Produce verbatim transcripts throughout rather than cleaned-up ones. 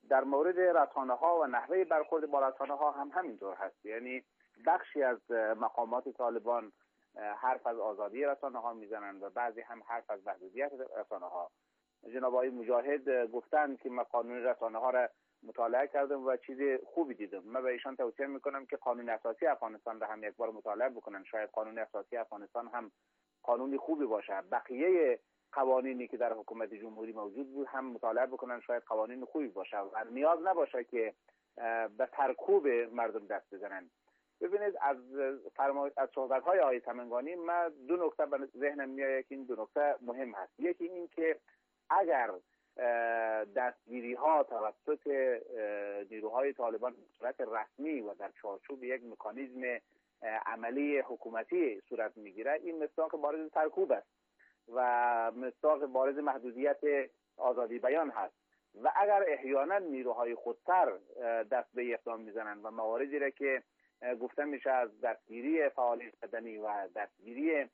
در مورد رسانه ها و نحوه برخورد با رسانه ها هم همینطور هست. یعنی بخشی از مقامات طالبان حرف از آزادی رسانه ها میزنند و بعضی هم حرف از محدودیت رسانه ها. جناب آقای مجاهد گفتن که من قانون رسانه ها را مطالعه کردم و چیز خوبی دیدم. من به ایشان توصیه میکنم که قانون اساسی افغانستان را هم یک بار مطالعه بکنن. شاید قانون اساسی افغانستان هم قانونی خوبی باشه. بقیه قوانینی که در حکومت جمهوری موجود بود هم مطالعه بکنن، شاید قوانین خوبی باشه و نیاز نباشه که به سرکوب مردم دست بزنن. ببینید از فرما... از صحبت‌های آقای سمنگانی من دو نکته به ذهنم میاد که این دو نکته مهم هست. یکی این که اگر دستگیری ها توسط نیروهای طالبان به صورت رسمی و در چارچوب یک مکانیزم عملی حکومتی صورت میگیره، این مصداق بارز سرکوب است و مصداق بارز محدودیت آزادی بیان هست. و اگر احیانا نیروهای خودسر دست به اقدام میزنند و مواردی را که گفته میشه از دستگیری فعالین مدنی و دستگیری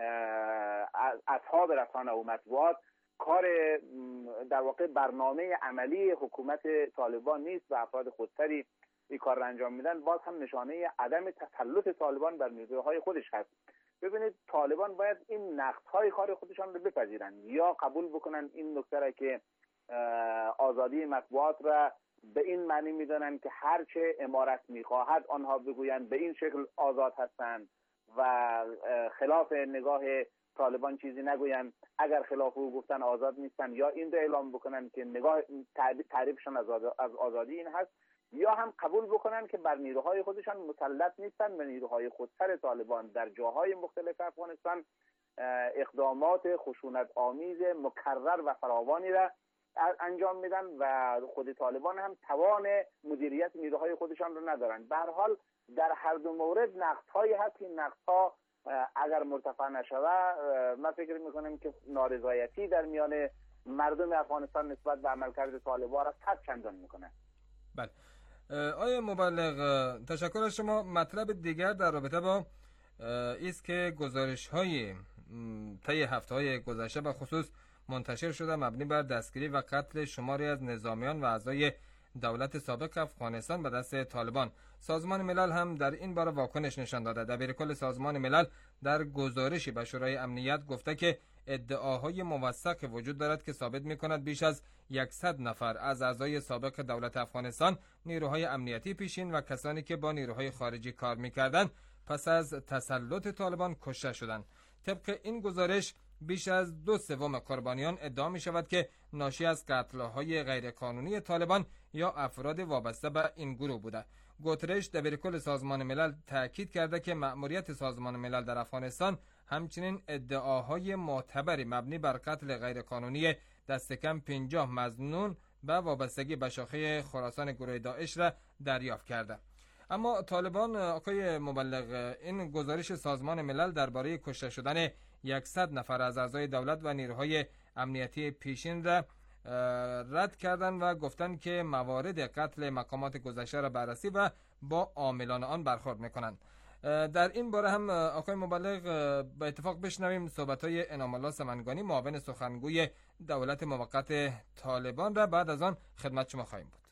اصحاب رسانه و مطبوعات، کار در واقع برنامه عملی حکومت طالبان نیست و افراد خودسری این کار را انجام میدن، باز هم نشانه عدم تسلط طالبان بر نیروهای خودش هست. ببینید طالبان باید این نقص‌های کار خودشان رو بپذیرن یا قبول بکنن این نکته را که آزادی مطبوعات را به این معنی میدانند که هرچه امارت میخواهد آنها بگویند به این شکل آزاد هستند و خلاف نگاه طالبان چیزی نگویند. اگر خلاف او گفتن آزاد نیستن، یا این را اعلام بکنن که نگاه تعریفشان از آزادی این هست، یا هم قبول بکنن که بر نیروهای خودشان مسلط نیستن و نیروهای خودسر طالبان در جاهای مختلف افغانستان اقدامات خشونت آمیز مکرر و فراوانی را انجام میدن و خود طالبان هم توان مدیریت نیروهای خودشان رو ندارن. به هر حال در هر دو مورد نقص‌هایی هست که نقص‌ها اگر مرتفع نشود، من فکر میکنم که نارضایتی در میان مردم افغانستان نسبت به عملکرد طالبان را صد چندان میکنه. بله آیه مبلغ، تشکر از شما. مطلب دیگر در رابطه با است که گزارش‌های طی هفته‌های گذشته به خصوص منتشر شده مبنی بر دستگیری و قتل شماری از نظامیان و اعضای دولت سابق افغانستان به دست طالبان. سازمان ملل هم در این باره واکنش نشان داده. دبیرکل سازمان ملل در گزارشی به شورای امنیت گفته که ادعاهای موثق وجود دارد که ثابت می‌کند بیش از صد نفر از اعضای سابق دولت افغانستان، نیروهای امنیتی پیشین و کسانی که با نیروهای خارجی کار می‌کردند پس از تسلط طالبان کشته شدند. طبق این گزارش بیش از دو سوم قربانیان ادعا می شود که ناشی از قتل‌های غیرقانونی طالبان یا افراد وابسته به این گروه بوده. گوترش دبیرکل سازمان ملل تاکید کرده که مأموریت سازمان ملل در افغانستان همچنین ادعاهای معتبری مبنی بر قتل غیرقانونی دست کم پنجاه مظنون به وابستگی به شاخه خراسان گروه داعش را دریافت کرده. اما طالبان، آقای مبلغ، این گزارش سازمان ملل درباره کشته شدن صد نفر از اعضای دولت و نیروهای امنیتی پیشین را رد کردند و گفتند که موارد قتل مقامات گذشته را بررسی و با عاملان آن برخورد میکنند. در این باره هم آقای مبلغ به اتفاق بشنویم صحبت‌های انعام الله سمنگانی، معاون سخنگوی دولت موقت طالبان را بعد از آن خدمت شما خواهیم بود.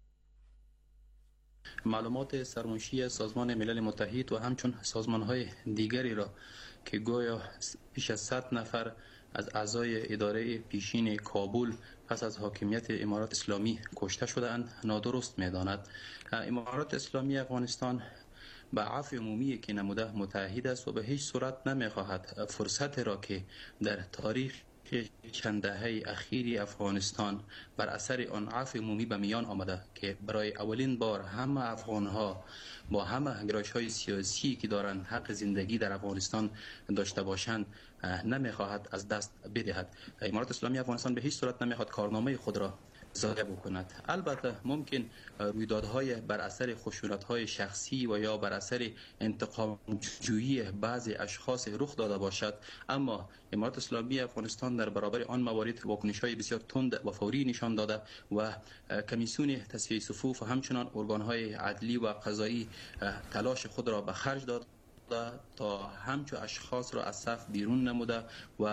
معلومات سرمنشی سازمان ملل متحد و همچون سازمان‌های دیگری را که گویا بیش از صد نفر از اعضای اداره پیشین کابل پس از حاکمیت امارات اسلامی کشته شده‌اند نادرست می‌داند. امارات اسلامی افغانستان به عفو عمومی که نموده متحد است و به هیچ صورت نمی‌خواهد فرصت را که در تاریخ چند دهه اخیر افغانستان بر اثر آن عفو عمومی به میان آمده که برای اولین بار همه افغان‌ها با همه گرایش‌های سیاسی که دارند حق زندگی در افغانستان داشته باشند نمی‌خواهد از دست بدهد. امارات اسلامی افغانستان به هیچ صورت نمی‌خواهد کارنامه خود را ضایع بکند. البته ممکن رویدادهای بر اثر خشونت‌های شخصی و یا بر اثر انتقام جویی بعضی اشخاص رخ داده باشد، اما امارات اسلامی افغانستان در برابر آن موارد واکنش‌های بسیار تند و فوری نشان داده و کمیسیون تصفیه صفوف و همچنان ارگان‌های عدلی و قضایی تلاش خود را به خرج داد تا همچو اشخاص را از صف بیرون نموده و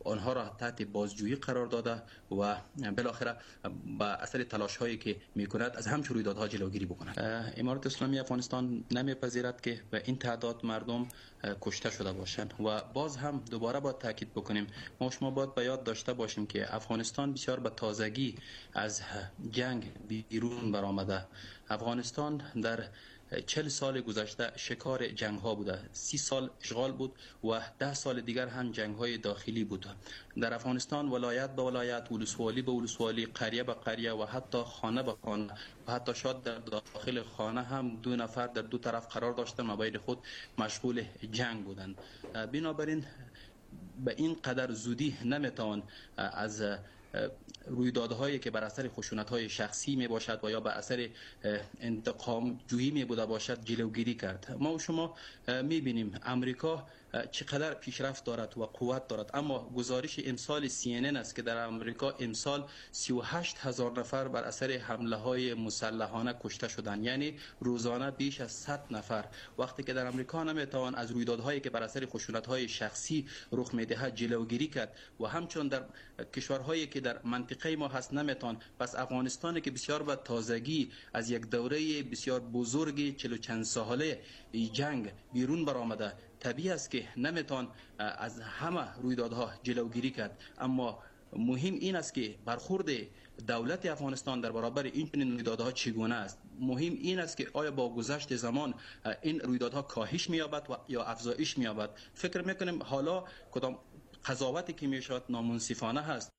آنها را تحت بازجویی قرار داده و بالاخره با اثر تلاش هایی که میکند از همچون رویدادها جلوگیری بکند. امارت اسلامی افغانستان نمیپذیرد که به این تعداد مردم کشته شده باشند و باز هم دوباره باید تاکید بکنیم ما شما باید به یاد داشته باشیم که افغانستان بسیار به تازگی از جنگ بیرون برآمده. افغانستان در چل سال گذشته شکار جنگ ها بوده، سی سال اشغال بود و ده سال دیگر هم جنگ های داخلی بود. در افغانستان ولایت به ولایت، ولسوالی به ولسوالی، قریه به قریه و حتی خانه به خانه و حتی شاید در داخل خانه هم دو نفر در دو طرف قرار داشتن و بین خود مشغول جنگ بودند. بنابراین به این قدر زودی نمیتوان از رویدادهایی که بر اثر خشونت‌های شخصی می باشد و یا بر اثر انتقام جویی می بوده باشد جلوگیری کرد. ما و شما می بینیم امریکا چقدر پیشرفت دارد و قوت دارد، اما گزارش امسال سی ان ان است که در امریکا امسال سی و هشت هزار نفر بر اثر حمله های مسلحانه کشته شدند، یعنی روزانه بیش از صد نفر. وقتی که در امریکا نمیتوان از رویدادهایی که بر اثر خشونت‌های شخصی رخ می‌دهد جلوگیری کرد و همچنین در کشورهایی که در منطقه ما هست نمیتوان، پس افغانستانی که بسیار به تازگی از یک دوره بسیار بزرگ چلو چند ساله جنگ بیرون برآمده، طبیعی است که نمیتوان از همه رویدادها جلوگیری کرد. اما مهم این است که برخورد دولت افغانستان در برابر این چنین رویدادها چگونه است. مهم این است که آیا با گذشت زمان این رویدادها کاهش می‌یابد و یا افزایش می‌یابد. فکر می‌کنیم حالا کدام قضاوتی که میشود نامنصفانه هست.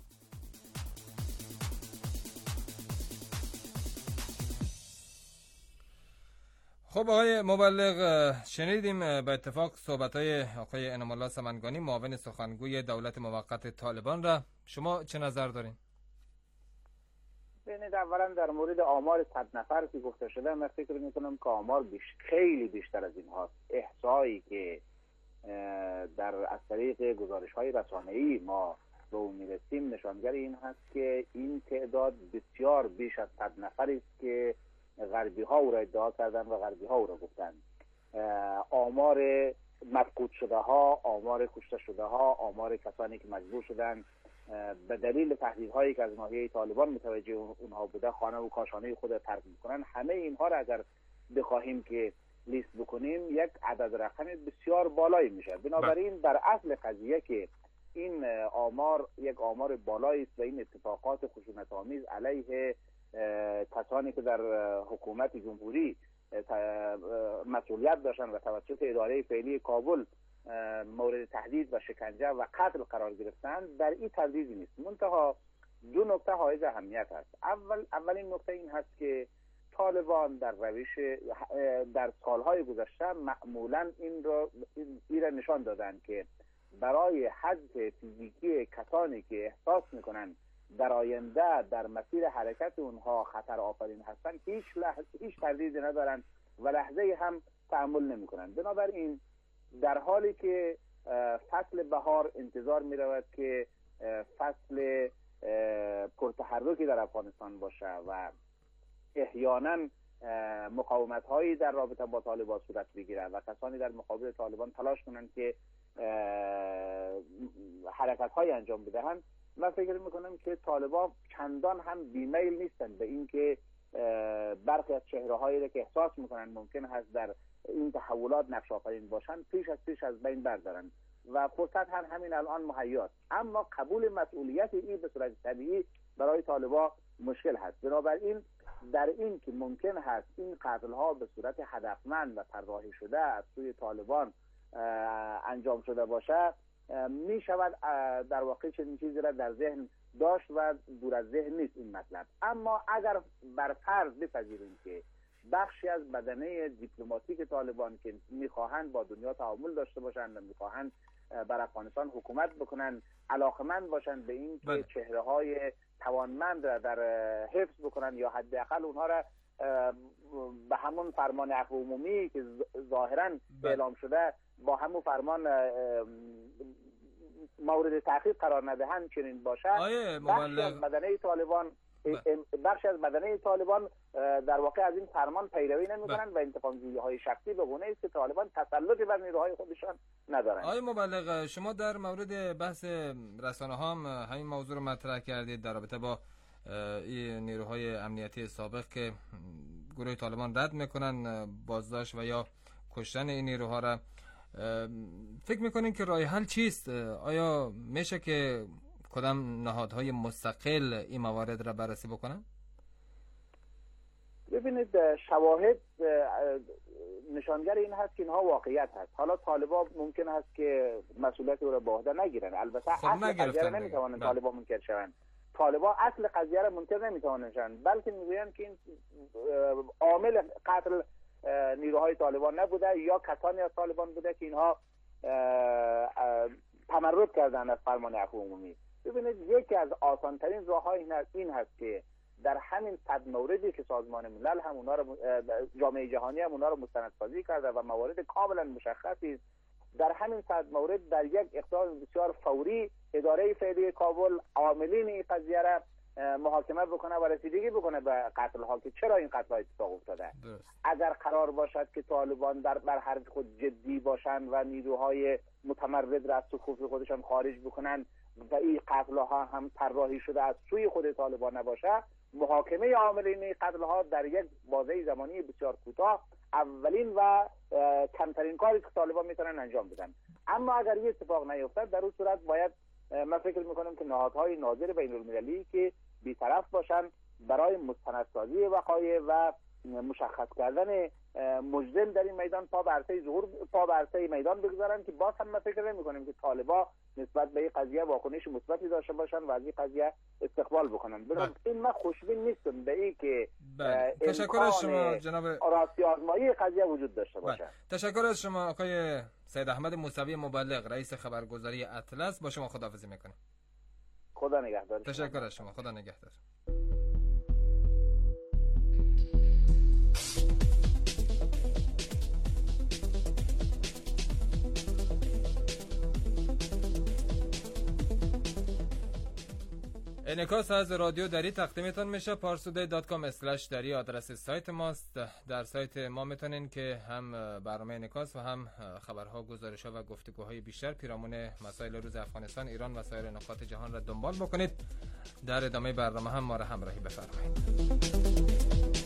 خب آقای مبلغ، شنیدیم به اتفاق صحبت‌های آقای انعام الله سمنگانی معاون سخنگوی دولت موقت طالبان را. شما چه نظر دارین؟ ببینید، اولا در مورد آمار صد نفر که گفته شده من فکر می‌کنم که آمار بیش خیلی بیشتر از این هاست. احصایی که در از طریق گزارش‌های رسانه‌ای ما به اون می‌رسیم نشانگر این هست که این تعداد بسیار بیش از صد نفری است که غربی ها او را ادعا کردن و غربی ها او را گفتن. آمار مفقود شده ها، آمار کشته شده ها، آمار کسانی که مجبور شدن به دلیل تهدیدهایی که از ناحیه طالبان متوجه اونها بوده خانه و کاشانه خود را ترک میکنن، همه اینها را اگر بخواهیم که لیست بکنیم یک عدد رقم بسیار بالایی میشه. بنابراین در اصل قضیه که این آمار یک آمار بالایی است و این اتفاقات خشونت آمیز علیه کسانی که در حکومت جمهوری مسئولیت داشتن و توسط اداره فعلی کابل مورد تهدید و شکنجه و قتل قرار گرفتند، در این تردیدی نیست. منتها دو نکته حائز اهمیت است. اول اولین نکته این هست که طالبان در روش در سالهای گذشته معمولا این را این را نشان دادند که برای حذف فیزیکی کسانی که احساس میکنن در آینده در مسیر حرکت اونها خطر آفرین هستند هیچ لحظه هیچ تردیدی ندارن و لحظه هم تحمل نمیکنن. بنابراین در حالی که فصل بهار انتظار می رود که فصل پرتحرکی در افغانستان باشه و احیانا مقاومت هایی در رابطه با طالبان صورت بگیره و کسانی در مقابل طالبان تلاش کنند که حرکت های انجام بدهند، من فکر میکنم که طالبان چندان هم بیمیل نیستن به این که برخی از چهره هایی که احساس میکنن ممکن هست در این تحولات نقش آفرین باشن پیش از پیش از بین بردارن و فرصت هم همین الان مهیاست. اما قبول مسئولیت این به صورت طبیعی برای طالبان مشکل هست. بنابراین در این که ممکن هست این قتل ها به صورت هدفمند و طراحی شده از سوی طالبان انجام شده باشه، می شود در واقع چنین چیزی را در ذهن داشت و دور از ذهن نیست این مطلب. اما اگر بر فرض بپذیریم که بخشی از بدنه دیپلماتیک طالبان که میخواهند با دنیا تعامل داشته باشند و میخواهند بر افغانستان حکومت بکنند علاقمند باشند به این که چهره های توانمند را در حفظ بکنند یا حداقل اونها را به همون فرمان عفو عمومی که ظاهرا اعلام شده با همون فرمان مورد تحقیق قرار ندهند چنین باشه. آیه مبلغ بدنه طالبان بخش از بدنه طالبان در واقع از این فرمان پیروی نمی‌کنند و انتقام جویی‌های شخصی به گونه‌ای است که طالبان تسلطی بر نیروهای خودشان ندارند. آقای مبلغ، شما در مورد بحث رسانه‌ها هم همین موضوع رو مطرح کردید در رابطه با این نیروهای امنیتی سابق که گروه طالبان رد میکنن بازداشت و یا کشتن این نیروها را. فکر میکنین که راه حل چیست؟ آیا میشه که کدام نهادهای مستقل این موارد را بررسی بکنن؟ ببینید، شواهد نشانگر این هست که اینها واقعیت هست. حالا طالبان ممکن است که مسئولیت او را به عهده نگیرن، البته خب اصل قضیه را نمیتوانند طالبان منکر شوند. طالبان اصل قضیه را منکر نمیتوانند شوند، بلکه میگویند که این عامل قتل نیروهای طالبان نبوده یا کسانی از طالبان بوده که اینها تمرد کردن از فرمان عفو عمومی. ببینید، یکی از آسانترین راه‌های این هست که در همین صد موردی که سازمان ملل هم اونا رو، جامعه جهانی هم اونا رو مستندسازی کرده و موارد کاملا مشخصی، در همین صد مورد در یک اقدام بسیار فوری اداره فعلی کابل عاملین این قضیه را محاکمه بکنه و رسیدگی بکنه به قتل ها که چرا این قتل ها اتفاق افتاده. اگر قرار باشد که طالبان در بر حرف خود جدی باشند و نیروهای متمرد را از صفوف خودشان خارج بکنند و این قتل ها هم طراحی شده از سوی خود طالبان نباشه، محاکمه عاملین این قتل ها در یک بازه زمانی بسیار کوتاه اولین و کمترین کاری که طالبان میتونن انجام بدن. اما اگر این اتفاق نیفتد، در اون صورت باید، من فکر میکنم که نهادهای ناظر بین المللی که بی‌طرف باشن برای مستندسازی وقایع و مشخص کردن مجرم در این میدان پا به عرصه ظهور پا به عرصه میدان بگذارن، که باز هم من فکر نمی‌کنم که طالبان نسبت به این قضیه واکنش مثبتی داشته باشن و از این قضیه استقبال بکنن. بنابراین این من خوشبین نیستم به این که تشکر از شما جناب راستی آزمایی قضیه وجود داشته باشه. تشکر از شما آقای سید احمد موسوی مبلغ، رئیس خبرگزاری اطلس. با شما خداحافظی میکنم. خدا نگهدار. تشکر از شما. خدا نگهدار. انعکاس از رادیو دری تقدیمتان میشه. پارسودی دات کام اسلش دری آدرس سایت ماست. در سایت ما میتونین که هم برنامه انعکاس و هم خبرها، گزارش‌ها و گفتگوهای بیشتر پیرامون مسائل روز افغانستان، ایران و سایر نقاط جهان را دنبال بکنید. در ادامه برنامه هم ما را همراهی بفرمایید.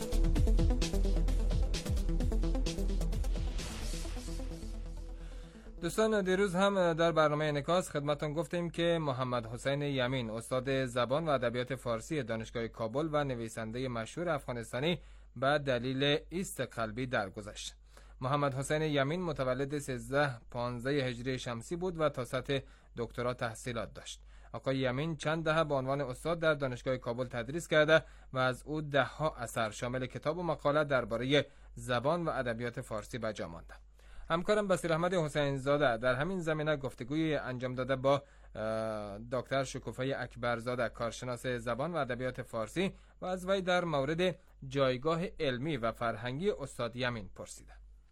دوستان، دیروز هم در برنامه انعکاس خدمتتون گفتیم که محمد حسین یمین، استاد زبان و ادبیات فارسی دانشگاه کابل و نویسنده مشهور افغانستانی، به دلیل ایست قلبی درگذشت. محمد حسین یمین متولد سیزده پانزده هجری شمسی بود و تا سطح دکترا تحصیلات داشت. آقای یمین چند دهه به عنوان استاد در دانشگاه کابل تدریس کرده و از او ده ها اثر شامل کتاب و مقاله درباره زبان و ادبیات فارسی به جا مانده. همکارم بصیر احمد حسین زاده در همین زمینه گفتگوی انجام داده با دکتر شکوفه اکبرزاده، کارشناس زبان و ادبیات فارسی، و از وی در مورد جایگاه علمی و فرهنگی استاد یمین پرسیده.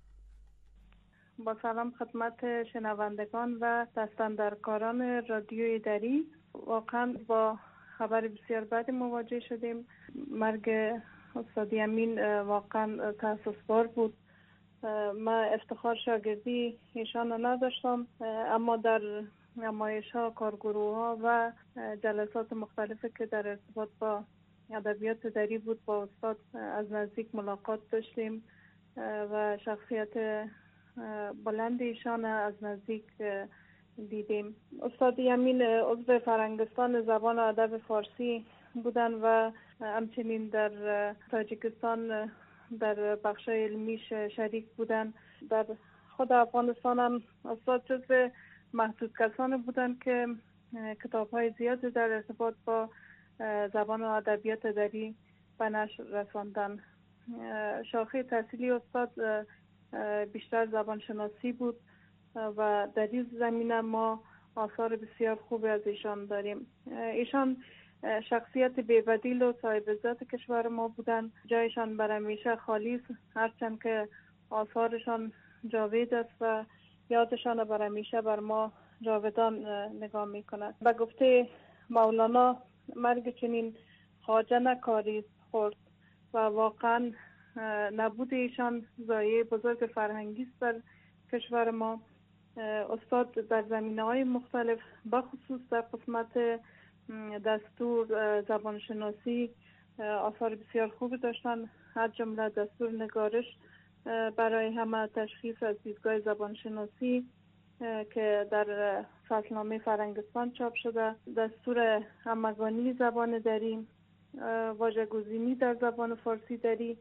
با سلام خدمت شنوندگان و دستاندرکاران رادیوی دری. واقعا با خبر بسیار بدی مواجه شدیم. مرگ استاد یمین واقعا تأسف‌بار بود. من افتخار شاگردی ایشان رو نداشتم، اما در نمایش ها، کارگروه ها و جلسات مختلفی که در ارتباط با ادبیات دری بود با استاد از نزدیک ملاقات داشتیم و شخصیت بلند ایشان از نزدیک دیدیم. استاد یمین عضو فرهنگستان زبان و ادب فارسی بودن و همچنین در تاجیکستان در بخش علمیش شریک بودن. در خود افغانستان هم استاد جزو محدود کسانی بودن که کتاب‌های زیادی در ارتباط با زبان و ادبیات دری به نشر رساندن. شاخه تحصیلی استاد بیشتر زبان شناسی بود و در این زمینه ما آثار بسیار خوبی از ایشان داریم. ایشان شخصیت بی‌بدیل و صاحب عزت کشور ما بودن. جایشان بر همیشه خالی است، هرچند که آثارشان جاوید است و یادشان بر همیشه بر ما جاودان نگاه می‌کند. به گفته مولانا، مرگ چنین خواجه کاری خورد و واقعا نبود ایشان ضایعه بزرگ فرهنگی است در کشور ما. استاد در زمینه‌های مختلف بخصوص در قسمت دستور زبانشناسی آثار بسیار خوبی داشتن، از جمله دستور نگارش برای همه تشخیص از دیدگاه زبانشناسی که در فصلنامه فرنگستان چاپ شده، دستور همگانی زبان دری، واژه‌گزینی در زبان فارسی دری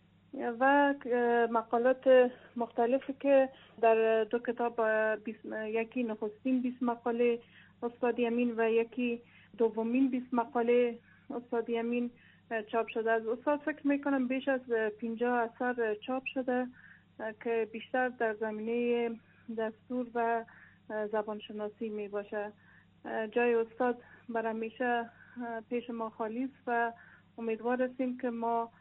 و مقالات مختلفی که در دو کتاب یکی نخستین بیست مقاله استاد یمین و یکی دومین بیست مقاله استاد یمین چاپ شده. از استاد فکر میکنم بیش از پنجاه اثر چاپ شده که بیشتر در زمینه دستور و زبانشناسی می باشه. جای استاد بر همیشه پیش ما خالی است و امیدوار هستیم که ما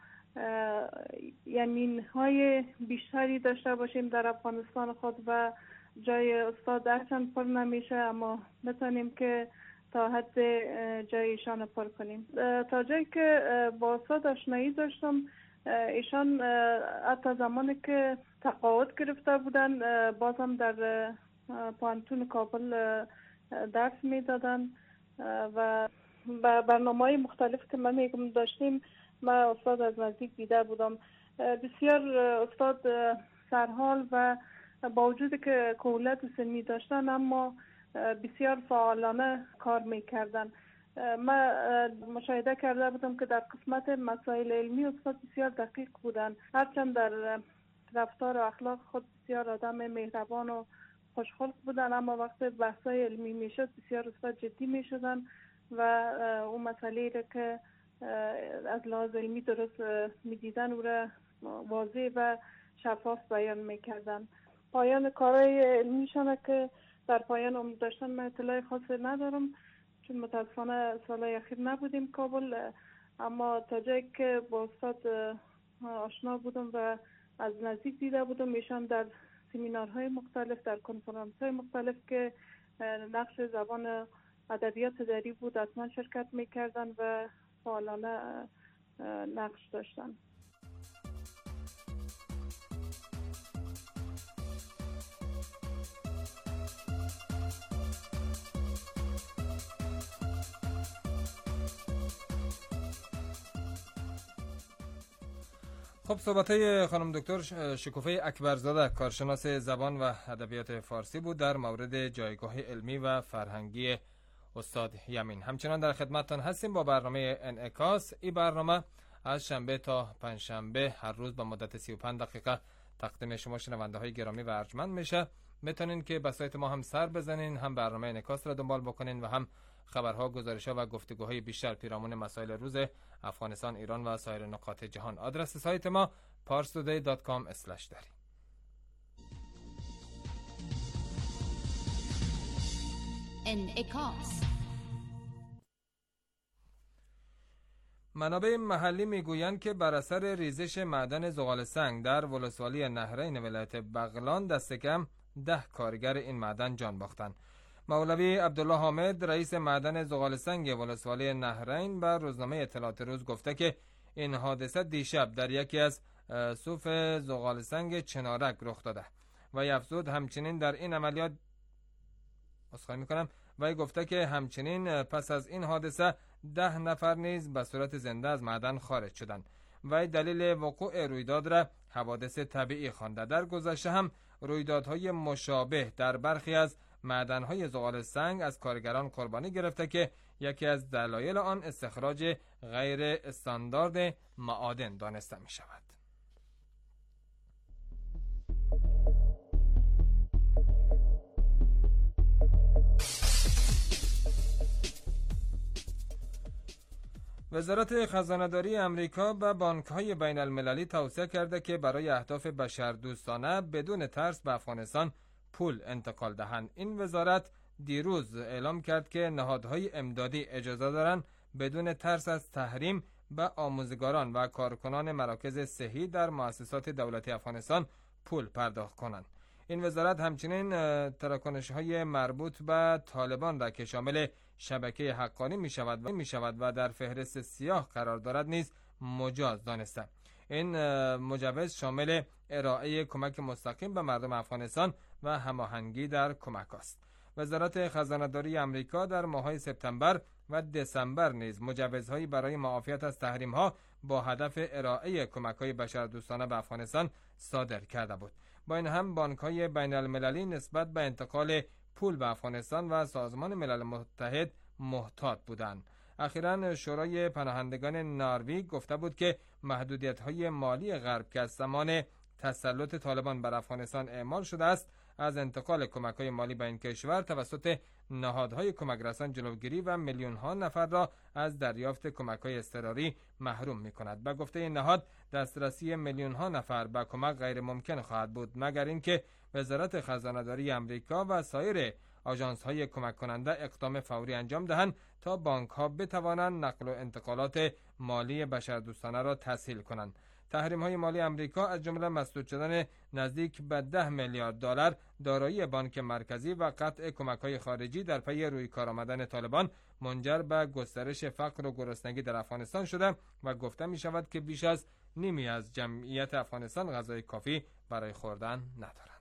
یمین های بیشتری داشته باشیم در افغانستان خود و جای استاد هرچند پر نمیشه اما بتانیم که تا حد جای ایشان پر کنیم. تا جایی که با استاد آشنایی داشتم، ایشان حتی زمانی که تقاعد گرفته بودن بازم در پانتون کابل درس میدادن و برنامه‌های مختلف که من میگم داشتیم من استاد از نزدیک دیده بودم. بسیار استاد سرحال و با وجود که کهولت سنی داشتن اما بسیار فعالانه کار میکردن. من مشاهده کرده بودم که در قسمت مسائل علمی استاد بسیار دقیق بودن، هرچند در رفتار و اخلاق خود بسیار آدم مهربان و خوشخلق بودن، اما وقت بحثای علمی میشد بسیار استاد جدی میشدن و اون مسئله را که از لحاظ علمی درست میدیدن او را واضح و شفاف بیان میکردن. پایان کارهای علمیشان که در پایان عمر داشتن من اطلاع خاصی ندارم چون متاسفانه سالهای اخیر نبودیم کابل، اما تا جایی که با استاد آشنا بودم و از نزدیک دیده بودم ایشان در سمینارهای مختلف، در کنفرانس‌های مختلف که نقش زبان ادبیات دری بود حتما شرکت میکردن و فعالانه نقش داشتن. خب صحبت‌های خانم دکتر شکوفه اکبرزاده کارشناس زبان و ادبیات فارسی بود در مورد جایگاه علمی و فرهنگی استاد یمین. همچنان در خدمتتان هستیم با برنامه انعکاس. این برنامه از شنبه تا پنجشنبه هر روز با مدت سی و پنج دقیقه تقدیم شما شنونده های گرامی و ارجمند میشه. میتونین که به سایت ما هم سر بزنین، هم برنامه انعکاس را دنبال بکنین و هم خبرها، گزارش‌ها و گفتگوهای بیشتر پیرامون مسائل روز افغانستان، ایران و سایر نقاط جهان. آدرس سایت ما پارس تودی دات کام اسلش داری. انعکاس. منابع محلی میگویند که بر اثر ریزش معدن زغال سنگ در ولسوالی نهرین ولایت بغلان دست کم ده کارگر این معدن جان باختند. مولوی عبدالله حامد رئیس معدن زغال سنگ ولسوالی نهرین به روزنامه اطلاعات روز گفته که این حادثه دیشب در یکی از صوف زغال سنگ چنارک رخ داده و افزود همچنین در این عملیات اسخای میکنم و گفته که همچنین پس از این حادثه ده نفر نیز به صورت زنده از معدن خارج شدند و دلیل وقوع رویداد را حوادث طبیعی خوانده. در گذشته هم رویدادهای مشابه در برخی از معدن‌های زغال سنگ از کارگران قربانی گرفته که یکی از دلایل آن استخراج غیر استاندارد معادن دانسته می شود. وزارت خزانه‌داری امریکا به بانک‌های بین المللی توصیه کرده که برای اهداف بشردوستانه بدون ترس به افغانستان پول انتقال دهند. این وزارت دیروز اعلام کرد که نهادهای امدادی اجازه دارند بدون ترس از تحریم به آموزگاران و کارکنان مراکز صحی در مؤسسات دولتی افغانستان پول پرداخت کنند. این وزارت همچنین تراکنش‌های مربوط به طالبان را که شامل شبکه حقانی می شود و می شود و در فهرست سیاه قرار دارد نیز مجاز دانسته. این مجوز شامل ارائه کمک مستقیم به مردم افغانستان و هماهنگی در کمک است. وزارت خزانه‌داری آمریکا در ماه‌های سپتامبر و دسامبر نیز مجوزهایی برای معافیت از تحریم‌ها با هدف ارائه کمک‌های بشردوستانه به افغانستان صادر کرده بود. با این هم بانک‌های بین‌المللی نسبت به انتقال پول به افغانستان و سازمان ملل متحد محتاط بودند. اخیراً شورای پناهندگان نروژ گفته بود که محدودیت‌های مالی غرب که از زمان تسلط طالبان بر افغانستان اعمال شده است از انتقال کمک‌های مالی به این کشور توسط نهادهای کمک‌رسان جلوگیری و میلیون‌ها نفر را از دریافت کمک‌های اضطراری محروم می‌کند. به گفته این نهاد دسترسی میلیون‌ها نفر به کمک غیر ممکن خواهد بود مگر اینکه وزارت خزانه‌داری آمریکا و سایر آژانس‌های کمک کننده اقدام فوری انجام دهند تا بانک‌ها بتوانند نقل و انتقالات مالی بشردوستانه را تسهیل کنند. تحریم‌های مالی آمریکا از جمله مسدود شدن نزدیک به ده میلیارد دلار دارایی بانک مرکزی و قطع کمک‌های خارجی در پی روی کار آمدن طالبان منجر به گسترش فقر و گرسنگی در افغانستان شده و گفته می‌شود که بیش از نیمی از جمعیت افغانستان غذای کافی برای خوردن ندارند.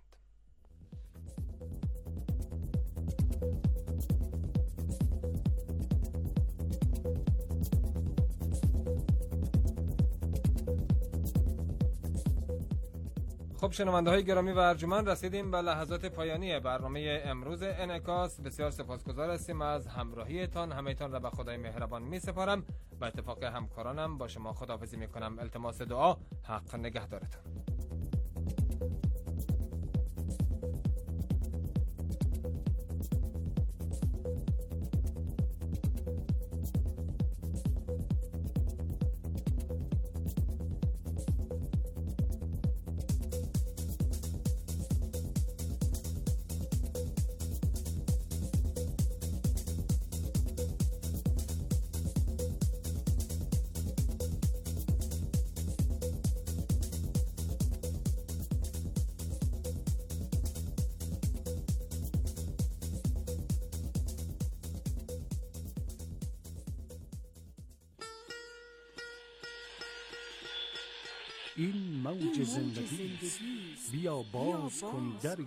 خب شنونده های گرامی و ارجمند، رسیدیم به لحظات پایانی برنامه امروز انعکاس. بسیار سپاسگزار هستیم از همراهیتان. همه‌تان را به خدای مهربان می سپارم. به اتفاق همکارانم با شما خداحافظی می کنم. التماس دعا. حق نگهدارتان. این موج زندگی است، بیا باز کن دری.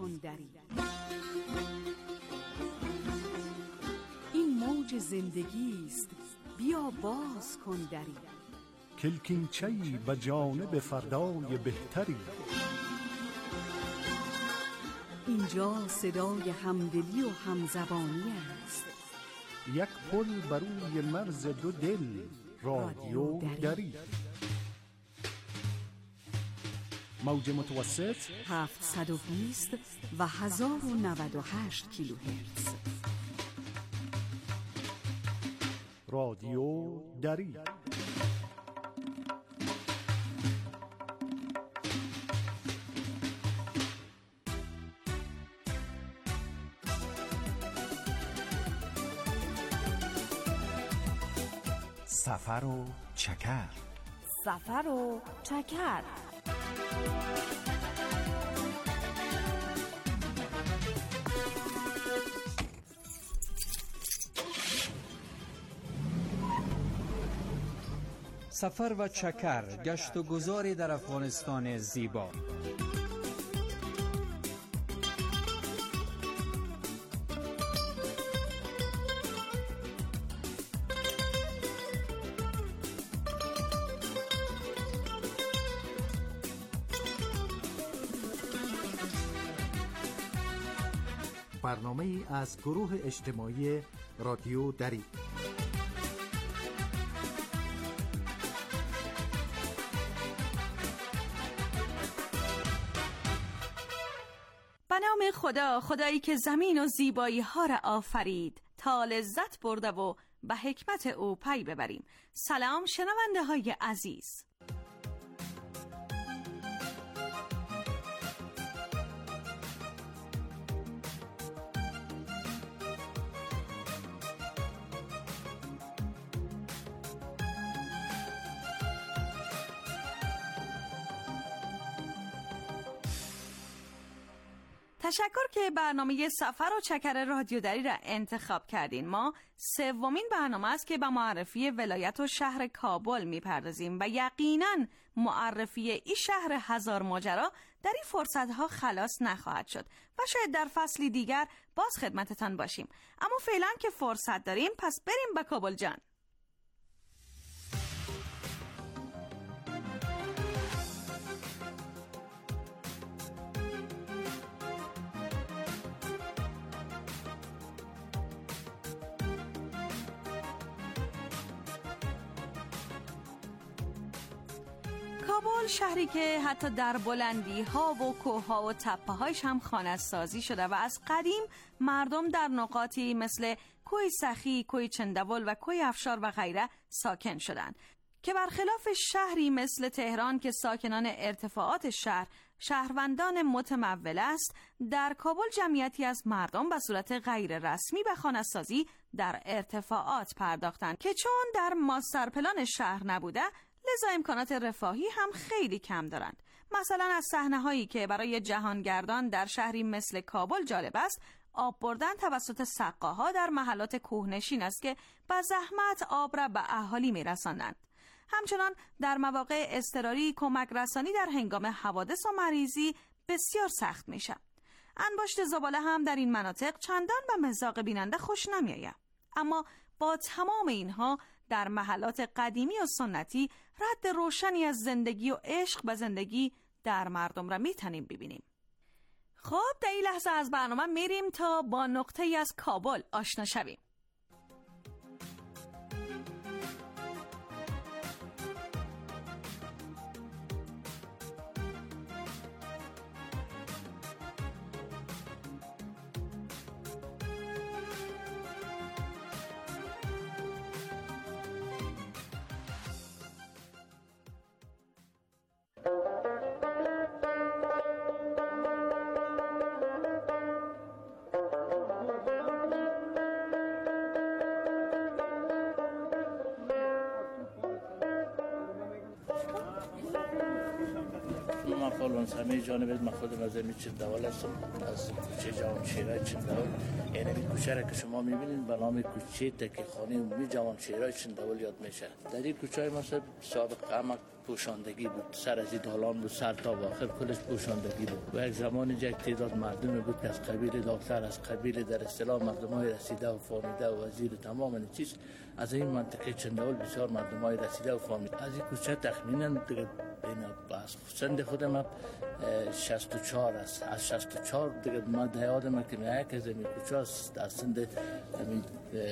این موج زندگی است، بیا باز کن دری. کلکینچه‌ای به جانب فردای بهتری. اینجا صدای همدلی و همزبانی است. یک پل بر روی مرز دو دل، رادیو دری. موج متوسط هفتصد و بیست و هزار و نود و هشت کیلوهرتز. رادیو دری. سفر و چکر. سفر و چکر. سفر و چکر، گشت و گذاری در افغانستان زیبا. برنامه ای از گروه اجتماعی رادیو دری. به نام خدا، خدایی که زمین و زیبایی ها را آفرید تا لذت برده و به حکمت او پی ببریم. سلام شنونده های عزیز. تشکر که برنامه سفر و چکر رادیو دری را انتخاب کردین. ما سومین برنامه است که به معرفی ولایت و شهر کابل میپردازیم و یقیناً معرفی این شهر هزار ماجرا در این فرصتها خلاص نخواهد شد و شاید در فصلی دیگر باز خدمتتان باشیم. اما فعلا که فرصت داریم پس بریم به کابل جان. کابل شهری که حتی در بلندی ها و کوه ها و تپه هایش هم خانه سازی شده و از قدیم مردم در نقاطی مثل کوه سخی، کوه چندول و کوه افشار و غیره ساکن شدند که برخلاف شهری مثل تهران که ساکنان ارتفاعات شهر شهروندان متمول است، در کابل جمعیتی از مردم به صورت غیر رسمی به خانه سازی در ارتفاعات پرداختند که چون در ماستر پلان شهر نبوده لذا امکانات رفاهی هم خیلی کم دارند. مثلا از صحنه‌هایی که برای جهانگردان در شهری مثل کابل جالب است، آب بردن توسط سقاها در محلات کوهنشین است که با زحمت آب را به اهالی می‌رسانند. همچنان در مواقع اضطراری کمک رسانی در هنگام حوادث و مریضی بسیار سخت میشه. انباشت زباله هم در این مناطق چندان به مذاق بیننده خوش نمیآید. اما با تمام اینها در محلات قدیمی و سنتی رد روشنی از زندگی و عشق به زندگی در مردم را میتونیم ببینیم. خب در این لحظه از برنامه میریم تا با نقطه ای از کابل آشنا شویم. همه جانب من خودم از این چندول هستم، از کوچه جوان شیرای چندول. این همین کوچه را که شما میبینید به نام کوچه تکی خانه عمومی جوان شیرای چندول یاد میشه. در این کوچه مثلا سابقه هم پوشاندگی بود، سر از این دالان بود سر تا آخر کلش پوشاندگی بود و یک زمانی یک تعداد مردم بود که از قبیل دکتر، از قبیل در اصطلاح مردمای رسیده و فهمیده و وزیر تمام این چیز از این منطقه چندول بسیار مردمای رسیده و فهمیده. از این کوچه تخمینا دیگه بین باز سند خودم شصت و چهار است. از شصت و چهار دیگه ما دیادم که نه که زمین کوچه است در سند همین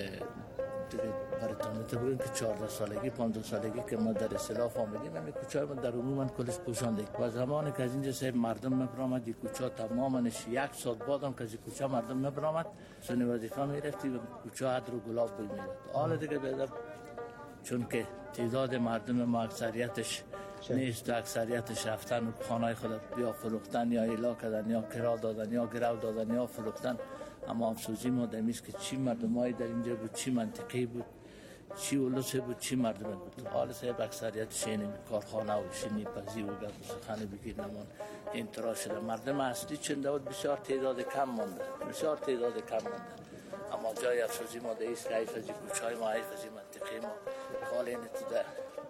دیگه براتون تو بگم که چهارده سالگی پانزده سالگی که ما در اصطلاح فهمیدیم همین کوچه ما در عموم کلش پوشانده و زمانی که از اینجا سه مردم میبرامد این کوچه تمامش یک سال بعدم که از این کوچه مردم میبرامد سن وظیفه میرفتی و کوچه عطر و گلاب بوی میداد. حالا دیگه بدر چون که تعداد مردم ما اکثریتش نیست و اکثریتش رفتن و خانه خود یا فروختن یا ایلا کردن یا کرا دادن یا گرو دادن یا فروختن. اما افسوسی ما دمیست که چی مردمایی در اینجا بود، چی منطقی بود، چی ولوسه بود، چی مردم بود. حال صاحب اکثریتش این کارخانه و شینی پزی و گرد و سخنه بگیر نمان انترا شده. مردم اصلی چندول بسیار تعداد کم مانده، بسیار تعداد کم مانده. اما جای افسوسی ما دیست حیف از این کوچهای ما، حیف از این منطقه ما. حال این تو در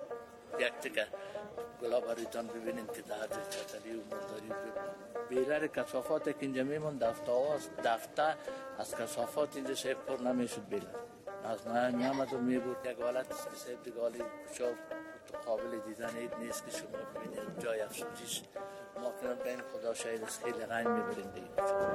یک تکه گلاب هریتان ببینیم که در چطلی و مرداری بیرر کسافات که اینجا میمون دفته هاست، دفته از کسافات اینجا سیب پر نمیشد بیرر. از نه میامد و میبود یک والت است که سیب دیگالی کشاب قابل دیدن اید نیست که شما ببینید جای افسوزیش. ما کنم بین خدا شاید از خیلی رنگ میبریم دید.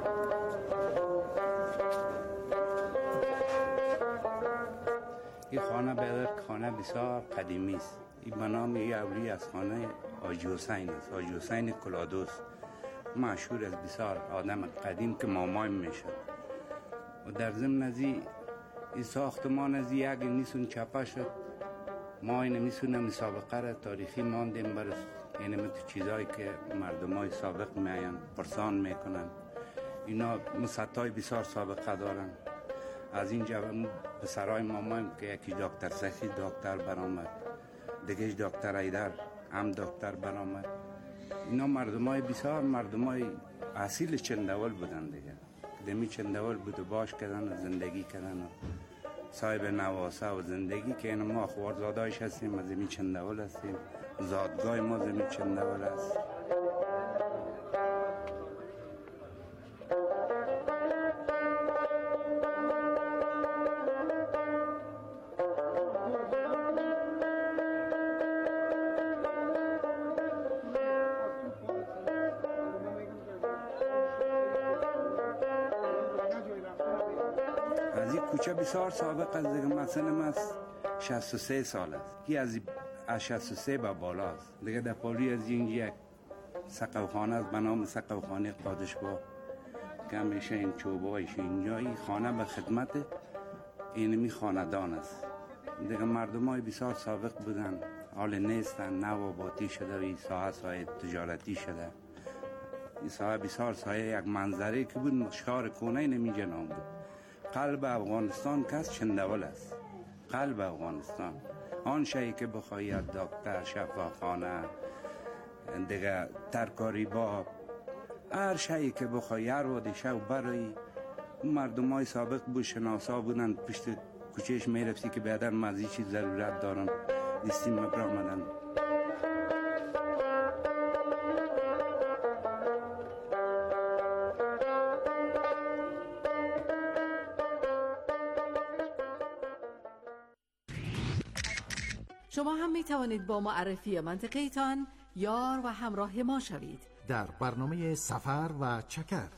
این خانه بیادر خانه بسیار قدیمی است. این بنام ای اولی از خانه حاجی حسین است. حاجی حسین کلادوست مشهور است، بسیار آدم قدیم که مامایم میشد. و در ضمن از این ساختمان از یک نیسون چپه شد. ما این میسونه مسابقه را تاریخی ماندیم برای این مثل چیزایی که مردم های سابق میاین پرسان میکنن. اینا مسطای بسیار سابقه دارن. از اینجا به سرای مامایم که یکی دکتر سخی دکتر برآمد، دیگهش دکتر ایدر هم دکتر برآمد. اینا مردمای بسیار مردمای اصیل چندول بودن دیگه. دمی چندول بود و باش کردن و زندگی کردن و صاحب نواسه و زندگی که این ما خوارزادایش هستیم، ما زمین چندول هستیم، زادگاه ما زمین چندول هست. کوچه بسیار سابق است دیگه، مثلا من شصت و سه سال است که از از شصت و سه به بالاست دیگه. در پالی از این یک سقوخانه است به نام سقوخانه قادشبا که همیشه این چوبایش اینجا این خانه به خدمت اینمی خاندان است دیگه. مردم های بسیار سابق بودن، حال نیستن، نواباتی شده و این ساحه ساحه تجارتی شده. این ساحه بسیار ساحه یک منظره که بود، شهر کونه اینمی جنام بود. قلب افغانستان کس چندول است، قلب افغانستان. آن شایی که بخوایی دکتر، شفاخانه دیگه، ترکاری باب، هر شایی که بخوایی، هر وادی شو برای مردم های سابق بود، شناسا بودن، پشت کوچهش میرفتی که بیادر مزی چی ضرورت دارن دیستی مبر آمدن. شما هم می توانید با معرفی منطقه‌تان یار و همراه ما شوید در برنامه سفر و چکر.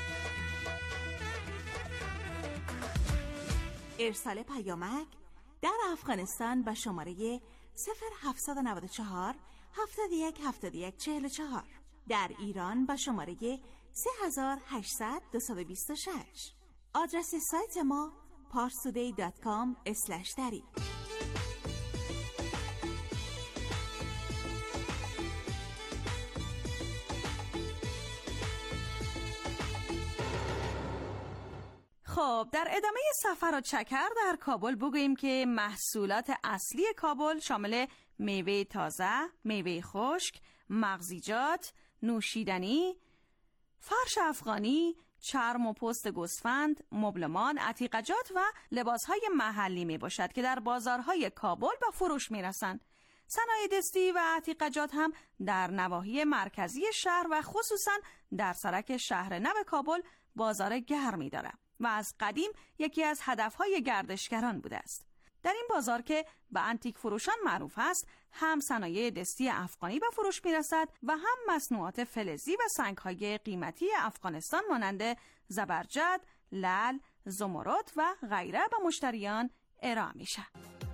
ارسال پیامک در افغانستان به شماره صفر هفتصد و نود و چهار هفتاد و یک هفتاد و یک چهل و چهار، در ایران به شماره سه هزار و هشتصد دویست و بیست و شش. آدرس سایت ما پارستودی دات کام اسلش دری. خب در ادامه سفر و چکر در کابل بگوییم که محصولات اصلی کابل شامل میوه تازه، میوه خشک، مغزیجات، نوشیدنی، فرش افغانی، چرم و پوست گوسفند، مبلمان، عتیقجات و لباسهای محلی می باشد که در بازارهای کابل به فروش می رسند. صنایع دستی و عتیقجات هم در نواحی مرکزی شهر و خصوصا در سرک شهر نو کابل بازار گرمی دارد و از قدیم یکی از هدفهای گردشگران بوده است. در این بازار که به انتیک فروشان معروف است، هم صنایع دستی افغانی به فروش می‌رسد و هم مصنوعات فلزی و سنگ‌های قیمتی افغانستان مانند زبرجد، لعل، زمرد و غیره به مشتریان ارائه می‌شود.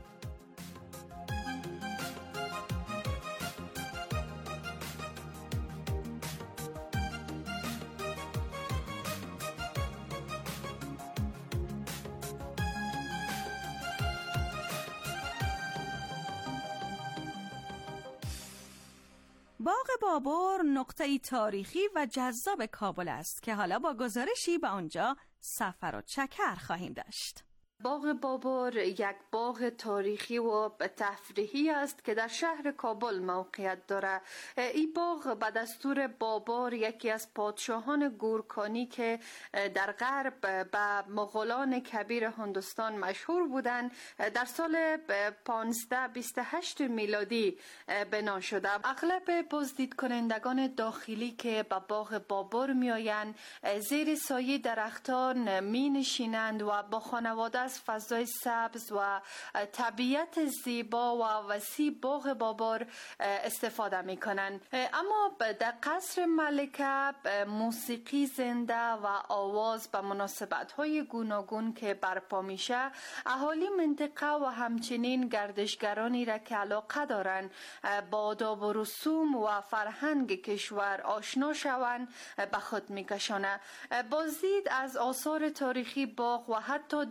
باغ بابر نقطه‌ای تاریخی و جذاب کابل است که حالا با گزارشی به آنجا سفر و چکر خواهیم داشت. باغ بابر یک باغ تاریخی و تفریحی است که در شهر کابل موقعیت دارد. این باغ به دستور بابر، یکی از پادشاهان گورکانی که در غرب به مغولان کبیر هندوستان مشهور بودند، در سال پانزده بیست و هشت میلادی بنا شده. اغلب بازدید کنندگان داخلی که به باغ بابر می آیند زیر سایه درختان می نشینند و با خانواده از فضای سبز و طبیعت زیبا و وسیع باغ بابر استفاده می کنند. اما در قصر ملکه موسیقی زنده و آواز به مناسبت های گوناگون که برپا میشه، اهالی منطقه و همچنین گردشگرانی را که علاقه دارند با آداب و رسوم و فرهنگ کشور آشنا شوند به خود میکشانه. بازدید از آثار تاریخی باغ و حتی دیوار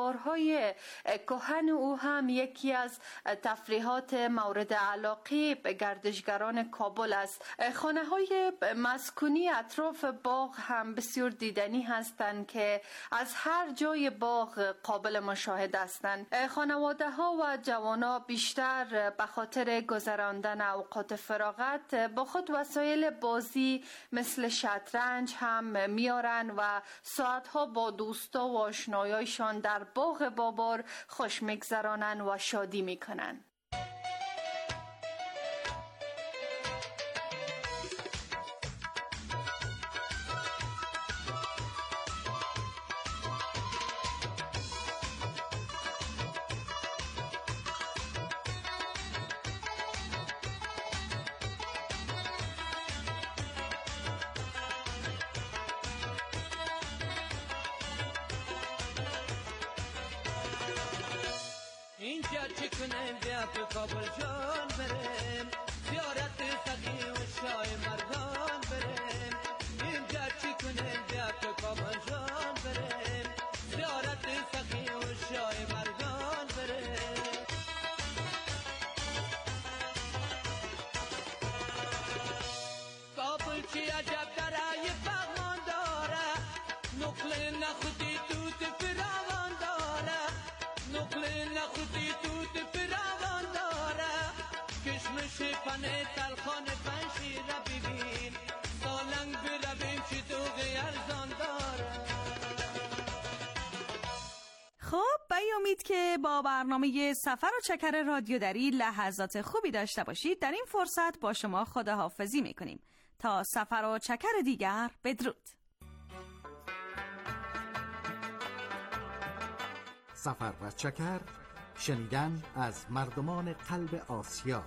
بارهای کهن او هم یکی از تفریحات مورد علاقه به گردشگران کابل است. خانه های مسکونی اطراف باغ هم بسیار دیدنی هستند که از هر جای باغ قابل مشاهده هستند. خانواده ها و جوان ها بیشتر به خاطر گذراندن اوقات فراغت با خود وسایل بازی مثل شطرنج هم میارن و ساعتها با دوستا و آشنایایشان در باغ بابار خوش میگذرانن و شادی میکنن. اینجا چی کنیم بیا تو کابل جان بریم زیارت سقی و شای مردان بریم. اینجا چی کنیم بیا تو کابل جان بریم زیارت سقی و شای مردان بریم. کابل چی عجب درای بغمان داره نقل نخودی توت فراوان داره نقل نخودی توت فراوان داره کشمش پنه تلخان پنشی را ببین سالنگ برویم چی دوغی ارزان داره. خب به امید که با برنامه سفر و چکر رادیو دری لحظات خوبی داشته باشید. در این فرصت با شما خداحافظی میکنیم تا سفر و چکر دیگر. بدرود. سفر و چکر، شنیدن از مردمان قلب آسیا.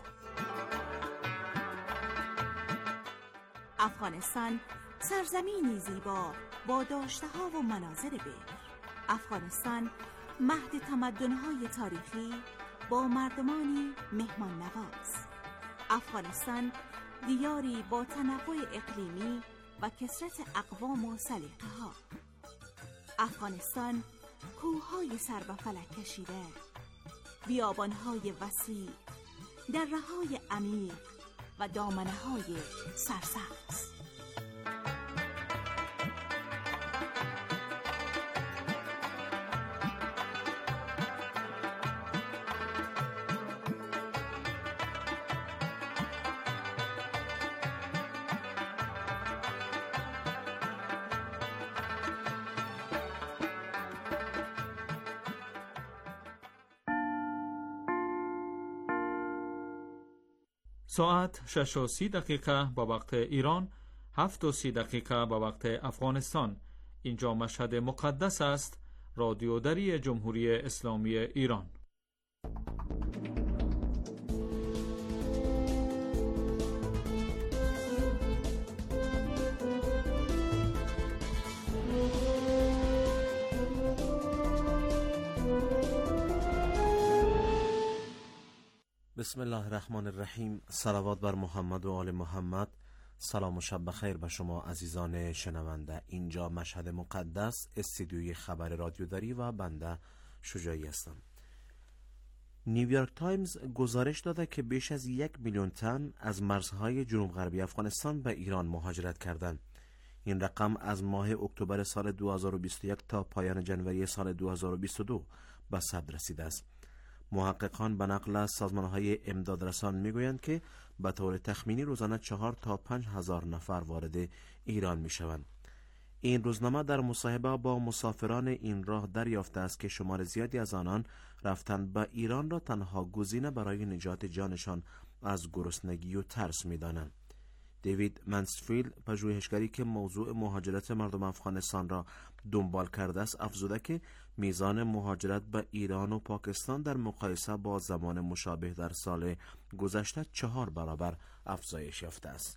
افغانستان سرزمینی زیبا با داشته‌ها و مناظر بکر. افغانستان مهد تمدن‌های تاریخی با مردمانی مهمان نواز. افغانستان دیاری با تنوع اقلیمی و کثرت اقوام و سلیقه‌ها. افغانستان کوههای سر به فلک کشیده، بیابانهای وسیع، دره‌های عمیق و دامنه‌های سرسبز. ساعت شش و سی دقیقه با وقت ایران، هفت و سی دقیقه با وقت افغانستان. اینجا مشهد مقدس است. رادیو دری جمهوری اسلامی ایران. بسم الله الرحمن الرحیم. صلوات بر محمد و آل محمد. سلام و شب بخیر به شما عزیزان شنونده. اینجا مشهد مقدس، استودیوی خبر رادیو دری و بنده شجاعی هستم. نیویورک تایمز گزارش داده که بیش از یک میلیون تن از مرزهای جنوب غربی افغانستان به ایران مهاجرت کردند. این رقم از ماه اکتبر سال دو هزار و بیست و یک تا پایان جنوری سال دو هزار و بیست و دو به صد رسیده است. محققان به نقل از سازمان‌های امدادرسان می‌گویند که به طور تخمینی روزانه چهار تا پنج هزار نفر وارد ایران می‌شوند. این روزنامه در مصاحبه با مسافران این راه دریافته است که شمار زیادی از آنان رفتن به ایران را تنها گزینه برای نجات جانشان از گرسنگی و ترس می‌دانند. دیوید منسفیلد، پژوهشگری که موضوع مهاجرت مردم افغانستان را دنبال کرده است، افزوده که میزان مهاجرت به ایران و پاکستان در مقایسه با زمان مشابه در سال گذشته چهار برابر افزایش یافته است.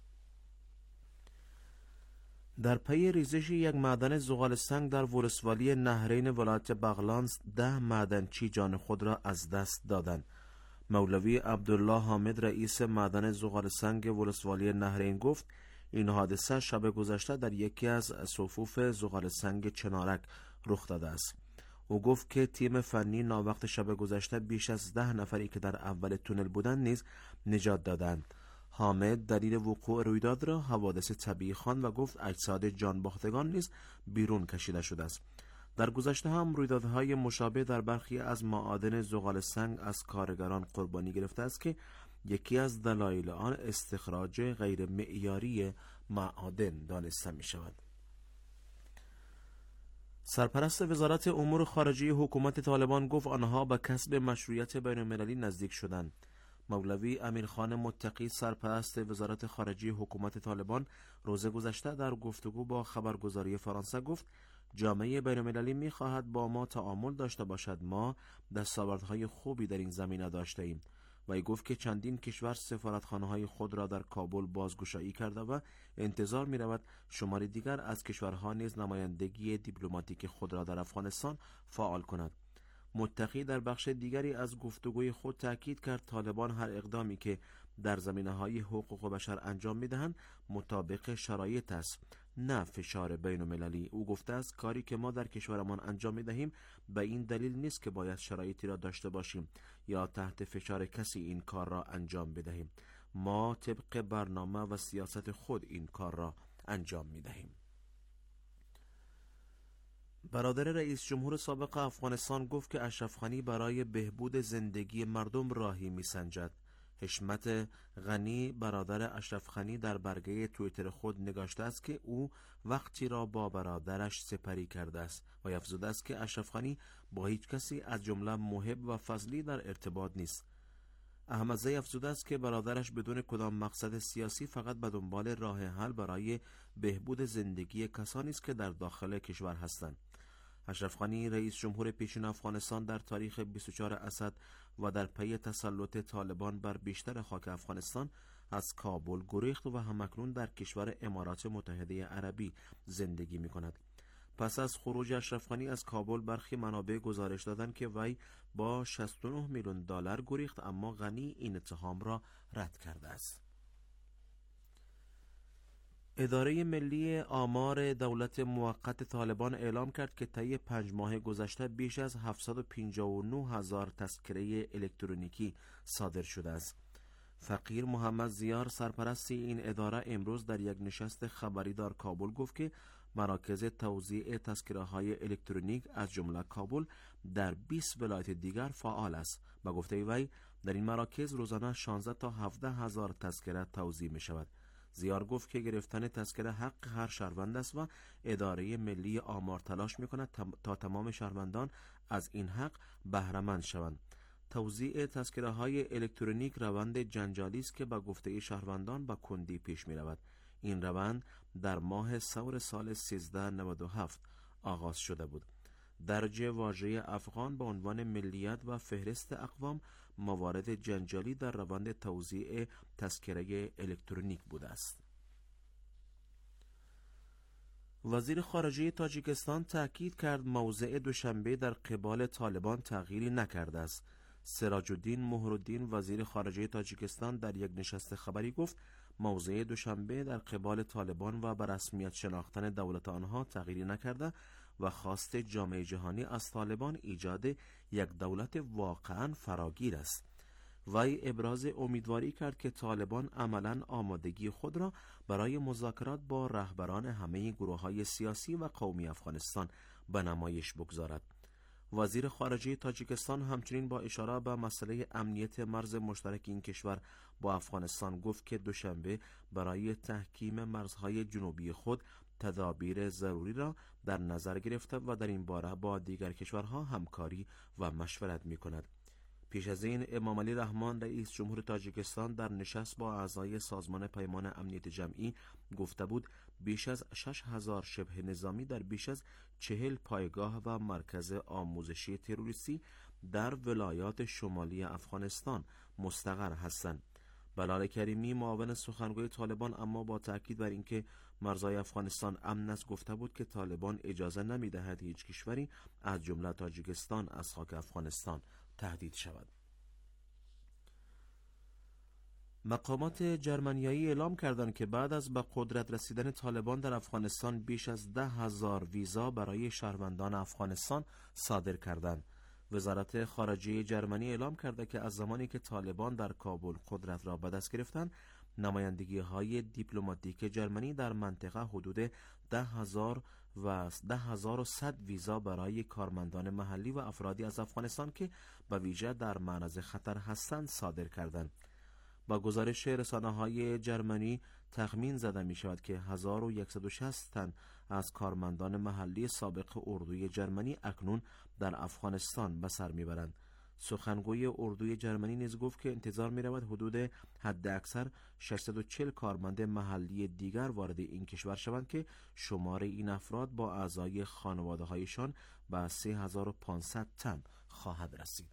در پی ریزش یک معدن زغال سنگ در ولسوالی نهرین ولایت بغلان، ده معدنچی جان خود را از دست دادند. مولوی عبدالله حامد، رئیس معدن زغال سنگ ولسوالی نهرین، گفت این حادثه شب گذشته در یکی از صفوف زغال سنگ چنارک رخ داده است. او گفت که تیم فنی ناوقت شب گذشته بیش از ده نفری که در اول تونل بودند نیز نجات دادند. حامد دلیل وقوع رویداد را حوادث طبیعی خواند و گفت اجساد جان باختگان نیز بیرون کشیده شده است. در گذشته هم رویدادهای مشابه در برخی از معادن زغال سنگ از کارگران قربانی گرفته است که یکی از دلایل آن استخراج غیر معیاری معادن دانسته می شود. سرپرست وزارت امور خارجه حکومت طالبان گفت آنها به کسب مشروعیت بین المللی نزدیک شدند. مولوی امیرخان متقی سرپرست وزارت خارجه حکومت طالبان روز گذشته در گفتگو با خبرگزاری فرانسه گفت جامعه بین المللی می خواهد با ما تعامل داشته باشد. ما دستاوردهای خوبی در این زمینه داشته ایم. و ای گفت که چندین کشور سفارتخانه‌های خود را در کابل بازگشایی کرده و انتظار می رود شماری دیگر از کشورها نیز نمایندگی دیپلماتیک خود را در افغانستان فعال کند. متقی در بخش دیگری از گفتگوی خود تاکید کرد طالبان هر اقدامی که در زمینه‌های حقوق بشر انجام می‌دهند مطابق شرایط است، نه فشار بین‌المللی. او گفته است کاری که ما در کشورمان انجام می‌دهیم به این دلیل نیست که باید شرایطی را داشته باشیم یا تحت فشار کسی این کار را انجام بدهیم. ما طبق برنامه و سیاست خود این کار را انجام می‌دهیم. برادر رئیس جمهور سابق افغانستان گفت که اشرف غنی برای بهبود زندگی مردم راهی می‌سنجد. حشمت غنی برادر اشرف غنی در برگه توییتر خود نگاشته است که او وقتی را با برادرش سپری کرده است و افزوده است که اشرف غنی با هیچ کسی از جمله محب و فضلی در ارتباط نیست. احمدزی افزوده است که برادرش بدون کدام مقصد سیاسی فقط به دنبال راه حل برای بهبود زندگی کسانی است که در داخل کشور هستند. اشرف غنی رئیس جمهور پیشین افغانستان در تاریخ بیست و چهارم اسد و در پی تسلط طالبان بر بیشتر خاک افغانستان از کابل گریخت و همکنون در کشور امارات متحده عربی زندگی می کند. پس از خروج اشرف غنی از کابل برخی منابع گزارش دادند که وی با شصت و نه میلیون دلار گریخت، اما غنی این اتهام را رد کرده است. اداره ملی آمار دولت موقت طالبان اعلام کرد که طی پنج ماه گذشته بیش از هفتصد و پنجاه و نه هزار تذکره الکترونیکی صادر شده است. فقیر محمد زیار سرپرست این اداره امروز در یک نشست خبری در کابل گفت که مراکز توزیع تذکره‌های الکترونیک از جمله کابل در بیست ولایت دیگر فعال است. با گفته وی در این مراکز روزانه شانزده تا هفده هزار تذکره توزیع می شود. زیار گفت که گرفتن تذکره حق هر شهروند است و اداره ملی آمار تلاش می‌کند تا تمام شهروندان از این حق بهره مند شوند. توزیع تذکره‌های الکترونیک روند جنجالی است که با گفته شهروندان با کندی پیش می‌رود. این روند در ماه سور سال سیزده نود و هفت آغاز شده بود. درج واژه افغان به عنوان ملیت و فهرست اقوام موارد جنجالی در روند توزیع تذکره الکترونیک بوده است. وزیر خارجه تاجیکستان تاکید کرد موضع دوشنبه در قبال طالبان تغییری نکرده است. سراج الدین مهرالدین وزیر خارجه تاجیکستان در یک نشست خبری گفت موضع دوشنبه در قبال طالبان و به رسمیت شناختن دولت آنها تغییری نکرده و خواست جامعه جهانی از طالبان ایجاد یک دولت واقعا فراگیر است. وی ابراز امیدواری کرد که طالبان عملاً آمادگی خود را برای مذاکرات با رهبران همه گروه‌های سیاسی و قومی افغانستان به نمایش بگذارد. وزیر خارجه تاجیکستان همچنین با اشاره به مسئله امنیت مرز مشترک این کشور با افغانستان گفت که دوشنبه برای تحکیم مرزهای جنوبی خود تدابیر ضروری را در نظر گرفته و در این باره با دیگر کشورها همکاری و مشورت می کند. پیش از این امام علی رحمان رئیس جمهور تاجیکستان در نشست با اعضای سازمان پیمان امنیت جمعی گفته بود بیش از شش هزار شبه نظامی در بیش از چهل پایگاه و مرکز آموزشی تروریستی در ولایات شمالی افغانستان مستقر هستند. بلال کریمی معاون سخنگوی طالبان اما با تاکید بر اینکه مرزهای افغانستان امن است گفته بود که طالبان اجازه نمی‌دهد هیچ کشوری از جمله تاجیکستان از خاک افغانستان تهدید شود. مقامات جرمنیایی اعلام کردند که بعد از به قدرت رسیدن طالبان در افغانستان بیش از ده هزار ویزا برای شهروندان افغانستان صادر کردند. وزارت خارجه جرمنی اعلام کرده که از زمانی که طالبان در کابل قدرت را به دست گرفتند، نمایندگی‌های دیپلماتیک جرمنی در منطقه حدود ده هزار و ده هزار و صد ویزا برای کارمندان محلی و افرادی از افغانستان که به ویژه در معرض خطر هستند صادر کردند. با گزارش رسانه‌های جرمنی تخمین زده می شود که هزار و صد و شصت تن از کارمندان محلی سابق اردوی جرمنی اکنون در افغانستان به سر می برند. سخنگوی اردوی جرمنی نیز گفت که انتظار می رود حدود حد اکثر ششصد و چهل کارمند محلی دیگر وارد این کشور شوند که شمار این افراد با اعضای خانواده هایشان به سه هزار و پانصد تن خواهد رسید.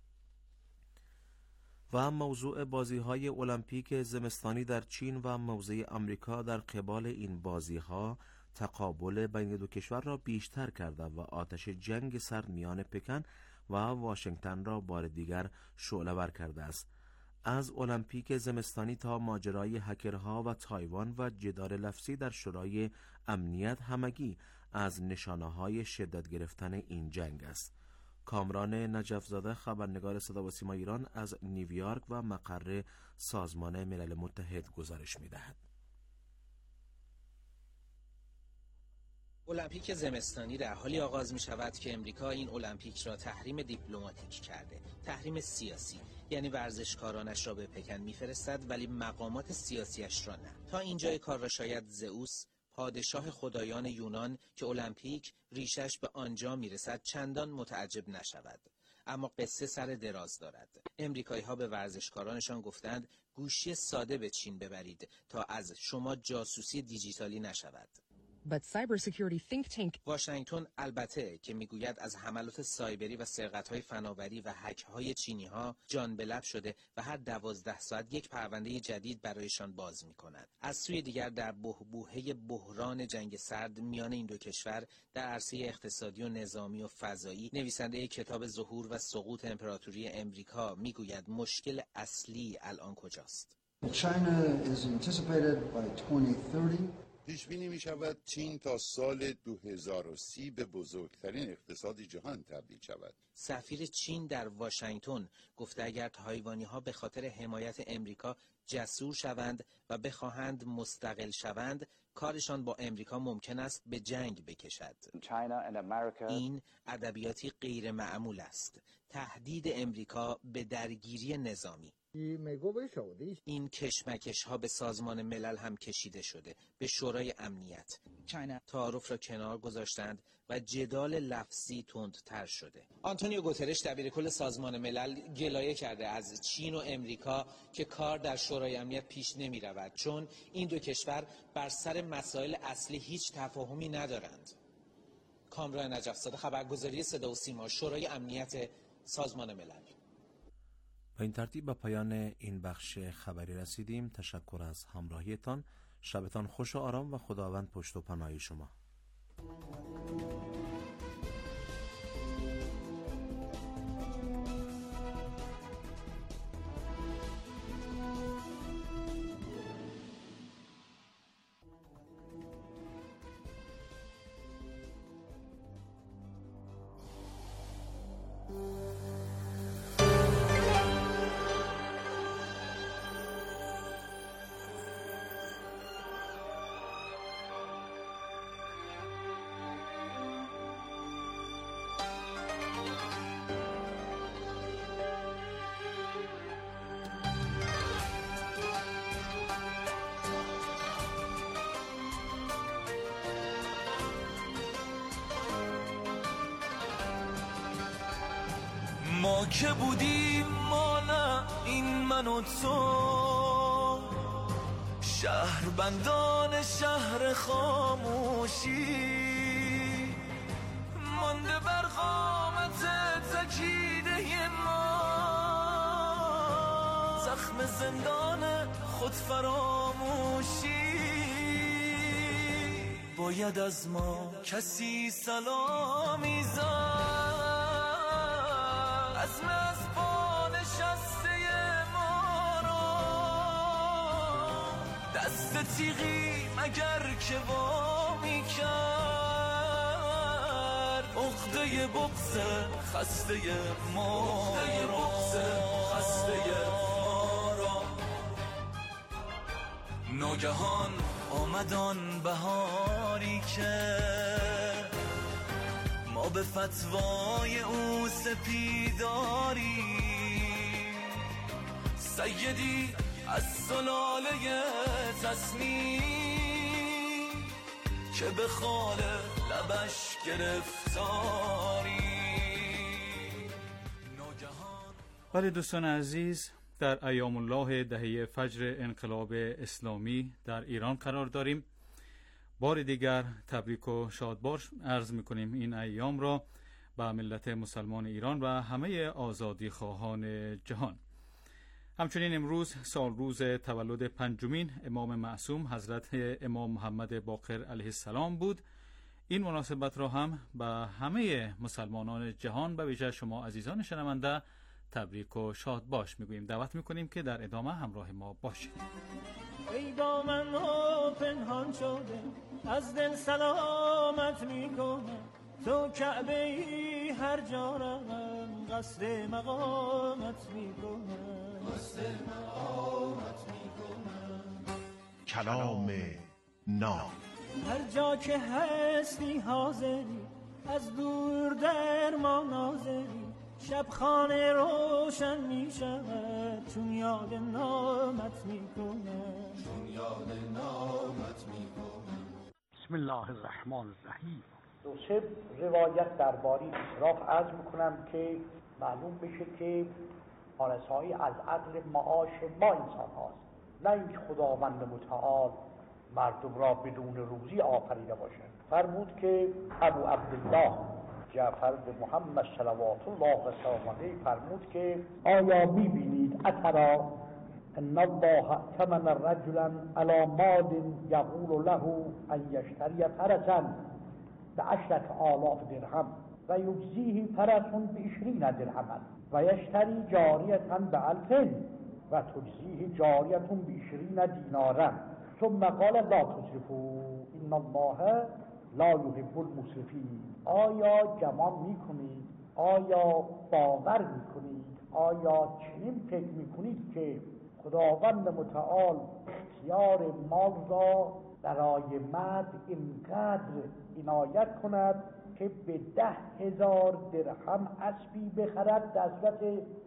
و موضوع بازی‌های المپیک زمستانی در چین و موضع آمریکا در قبال این بازی‌ها تقابل بین دو کشور را بیشتر کرده و آتش جنگ سرد میان پکن و واشنگتن را بار دیگر شعله‌ور کرده است. از المپیک زمستانی تا ماجرای هکرها و تایوان و جدال لفظی در شورای امنیت، همگی از نشانه‌های شدت گرفتن این جنگ است. کامران نجف‌زاده، خبرنگار صدا و سیما ایران، از نیویورک و مقر سازمان ملل متحد گزارش می‌دهد. المپیک زمستانی در حالی آغاز می شود که امریکا این المپیک را تحریم دیپلماتیک کرده، تحریم سیاسی، یعنی ورزشکارانش را به پکن می‌فرستد ولی مقامات سیاسیش را نه. تا اینجای کار را شاید زئوس، پادشاه خدایان یونان که المپیک ریشش به آنجا میرسد چندان متعجب نشود. اما قصه سر دراز دارد. امریکایی‌ها به ورزشکارانشان گفتند گوشی ساده به چین ببرید تا از شما جاسوسی دیجیتالی نشود. But cybersecurity think tank واشنگتن البته که میگوید از حملات سایبری و سرقت‌های فناوری و هک‌های چینی‌ها جان به لب شده و هر دوازده ساعت یک پرونده جدید برایشان باز می‌کند. از سوی دیگر در بحبوحه بحران جنگ سرد میان این دو کشور در عرصه اقتصادی و نظامی و فضایی، نویسنده کتاب ظهور و سقوط امپراتوری امریکا میگوید مشکل اصلی الان کجاست؟ China is anticipated by twenty thirty پیش بینی می شود چین تا سال دو هزار و سی به بزرگترین اقتصاد جهان تبدیل شود. سفیر چین در واشنگتن گفته اگر تایوانی ها به خاطر حمایت امریکا جسور شوند و بخواهند مستقل شوند، کارشان با امریکا ممکن است به جنگ بکشد. این ادبیاتی غیر معمول است. تهدید امریکا به درگیری نظامی. این کشمکش ها به سازمان ملل هم کشیده شده، به شورای امنیت. تعارف را کنار گذاشتند و جدال لفظی تندتر شده. آنتونیو گوترش دبیرکل سازمان ملل گلایه کرده از چین و امریکا که کار در شورای امنیت پیش نمی رود چون این دو کشور بر سر مسائل اصلی هیچ تفاهمی ندارند. کامران نجف‌زاده، خبرگزاری صدا و سیما، شورای امنیت سازمان ملل. با این ترتیب به پایان این بخش خبری رسیدیم. تشکر از همراهیتان. شبتان خوش و آرام و خداوند پشت و پناه شما. ما که بودیم ما نه این من و تو، شهر بندان شهر خاموشی، مانده بر قامت تکیده ما، زخم زندان خود فراموشی. باید از ما کسی سلامی زد، عزم از پا نشسته ما را ستیغی مگر که وامی کرد عقده بغض خسته ما را. ناگهان آمدان بهاری که ما به فتوای او سپیداری، سیدی از سلاله تصمیم که به خال لبش گرفتاری. ولی دوستان عزیز، در ایام الله دهه فجر انقلاب اسلامی در ایران قرار داریم. بار دیگر تبریک و شادباش عرض میکنیم این ایام را به ملت مسلمان ایران و همه آزادی خواهان جهان. همچنین امروز سال روز تولد پنجمین امام معصوم حضرت امام محمد باقر علیه السلام بود. این مناسبت را هم به همه مسلمانان جهان به ویژه شما عزیزان شنونده تبریک و شادباش میگوییم. دعوت میکنیم که در ادامه همراه ما باشید. ای دامن ها پنهان شده از دل سلامت میکنم، تو کعبه ای هر جا روم قصد مقامت میکنم، قصد مقامت میکنم. کلام ناب. هر جا که هستی حاضری از دور در ما ناظری، شب خانه روشن می شود چون یاد نامت می کنم، چون یاد نامت می کنم. بسم الله الرحمن الرحیم. دو سه روایت درباره اسراف عرض میکنم که معلوم بشه که آرزهایی از عدل معاش ما انسان هاست، نه اینکه خداوند متعال مردم را بدون روزی آفریده باشد. فرمود که ابو عبدالله جعفر بن محمد صلوات الله و سلامه علیه فرمود که آیا میبینید اترا ان الله ائتمن رجلا علی مال یقول له ان یشتری فرسا بعشرة آلاف درهم و یجزیه فرس بعشرین درهما و یشتری جاریة بألف و تجزیه جاریة بعشرین دینارا ثم قال لا تسرفوا ان الله لا یحب المسرفین. آیا گمان میکنید، آیا باور میکنید، آیا چنین فکر میکنید که خداوند متعال اختیار مال را برای مرد اینقدر عنایت کند که به ده هزار درهم اسبی بخرد در صورت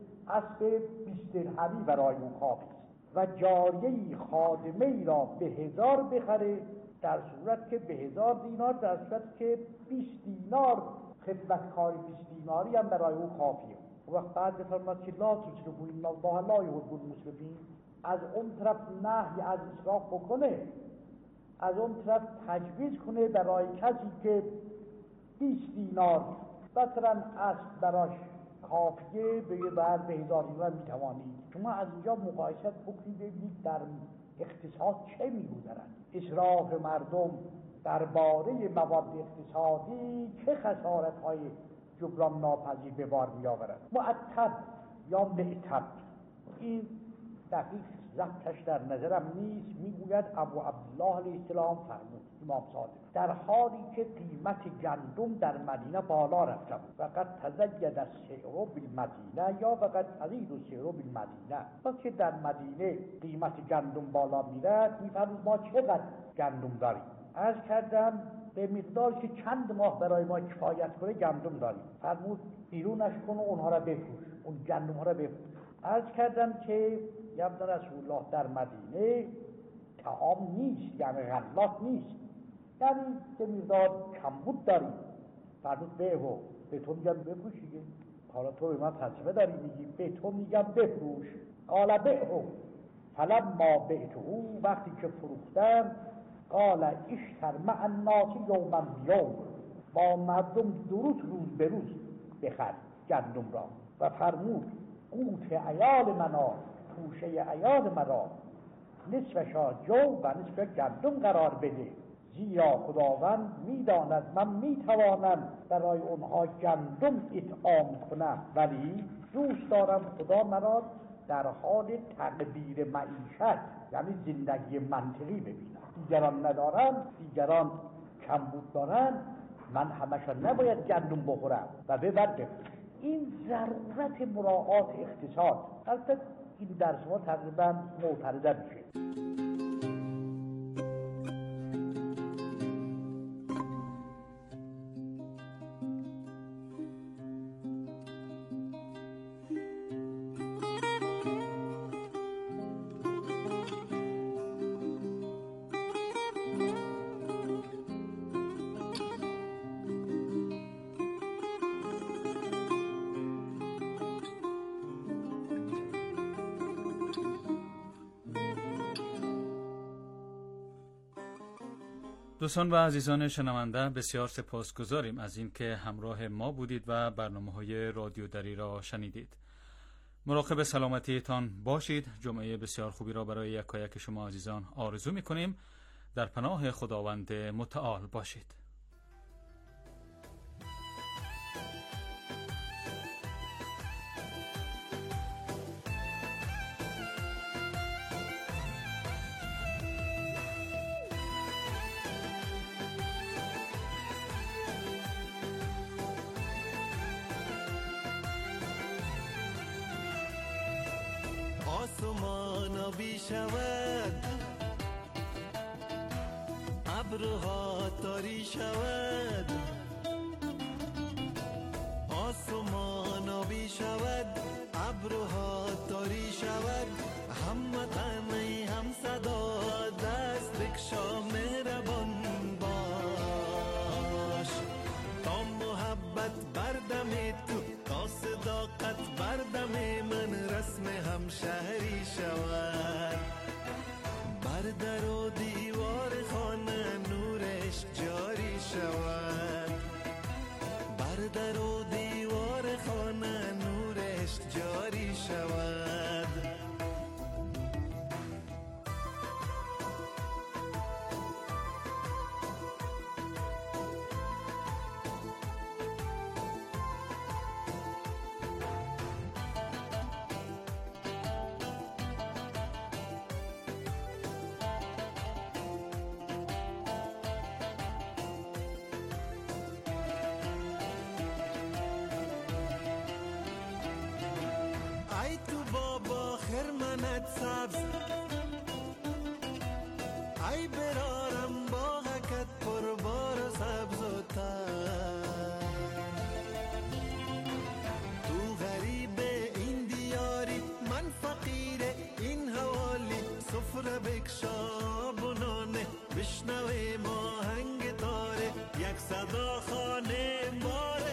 اسب بیست درهمی برای اون کافی است و جاریه خادمه ای را به هزار بخره در صورت که به هزار دینار، در صورت که بیست دینار خدمتکار بیست دیناری هم برای او کافیه. و وقت بعد فرمود که لا تسرفوا ان الله لا یحب المسرفین. از اون طرف نهی از اسراف بکنه، از اون طرف تجویز کنه برای کسی که بیست دینار مثلا اسب براش کافیه بگه بعد به هزار دینار میتوانید. شما از اینجا مقایسه بکنید ببینید در اقتصاد چه میگذرد. اسراف مردم درباره مواد اقتصادی چه خسارت‌های جبران ناپذیر به بار می‌آورد. معتب یا معتب، این دقیق ضبطش در نظرم نیست. میگوید ابو عبدالله علیه السلام فرمود، امام صادق، در حالی که قیمت گندم در مدینه بالا رفته بود و قد تزید السعر بالمدینه یا وقد تزید السعر بالمدینه، وقتی که در مدینه قیمت گندم بالا میرد میفرمود ما چقدر گندم داریم؟ عرض کردم به مقداری که چند ماه برای ما کفایت کنه گندم داریم. فرمود بیرونش کن و اونها را بفروش، اون گندم ها را بفروش. عرض کردم که یبن رسول الله در مدینه طعام نیست، یعنی غلات نیست، یعنی به مقدار کمبود داریم. فرمود بیهو، به تو میگم بفروش دیگه، حالا تو به من فلسفه داری میگی، به تو میگم بفروش. قال بیهو فلما بعته، وقتی که فروختم، قال اشتر مع الناس یوما بیوم، با مردم درود روز به روز بخر گندم را. و فرمود قوت عیال منا، توشه عیال مرا، نصفشا جو و نصف گندم قرار بده، زیرا خداوند میداند من میتوانم برای اونها گندم اطعام کنم، ولی دوست دارم خدا مرا در حال تقدیر معیشت، یعنی زندگی منطقی ببینم. دیگران ندارن، دیگران کمبود دارن، من همشان نباید گندم بخورم و به بعد بفروشم. این ضرورت مراعات اقتصاد، البته این درس ما تقریبا معترضه میشه. دوستان و عزیزان شنونده، بسیار سپاسگزاریم از اینکه همراه ما بودید و برنامه‌های رادیو دری را شنیدید. مراقب سلامتیتان باشید. جمعه بسیار خوبی را برای یکایک شما عزیزان آرزو می‌کنیم. در پناه خداوند متعال باشید. آسمان آبی شود، ابرها تاری شود. آسمان آبی شود، ابرها تاری شود. هم وطنی هم صدا، دست بکشا مهربان باش. تا محبت بردم تو، تا صداقت بردم من، رسم هم شهری شود. بر در و دیوار خانه نورش جاری شود. بر در و دیوار خانه نورش جاری شود. ای تو بابا خرمنت سبز، ای برارم باغکت پربار و سبز و تر. تو غریب این دیاری، من فقیر این حوالی. سفره بکشا بنانه، بشنوه ماهنگ تاره، یک صدا خانه ماره.